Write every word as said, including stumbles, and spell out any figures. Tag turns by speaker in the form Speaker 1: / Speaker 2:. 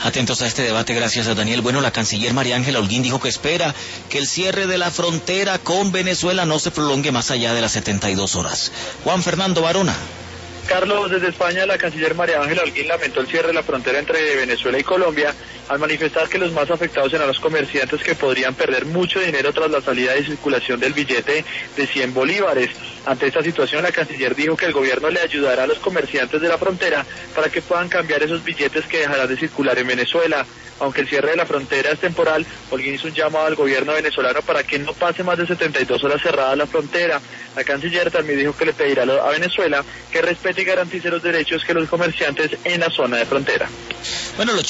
Speaker 1: Atentos a este debate, gracias a Daniel. Bueno, la canciller María Ángela Holguín dijo que espera que el cierre de la frontera con Venezuela no se prolongue más allá de las setenta y dos horas. Juan Fernando Barona.
Speaker 2: Carlos, desde España, la canciller María Ángela Holguín lamentó el cierre de la frontera entre Venezuela y Colombia al manifestar que los más afectados serán los comerciantes que podrían perder mucho dinero tras la salida de circulación del billete de cien bolívares. Ante esta situación, la canciller dijo que el gobierno le ayudará a los comerciantes de la frontera para que puedan cambiar esos billetes que dejarán de circular en Venezuela. Aunque el cierre de la frontera es temporal, Holguín hizo un llamado al gobierno venezolano para que no pase más de setenta y dos horas cerrada la frontera. La canciller también dijo que le pedirá a Venezuela que respete y garantice los derechos que los comerciantes en la zona de frontera.
Speaker 1: Bueno, los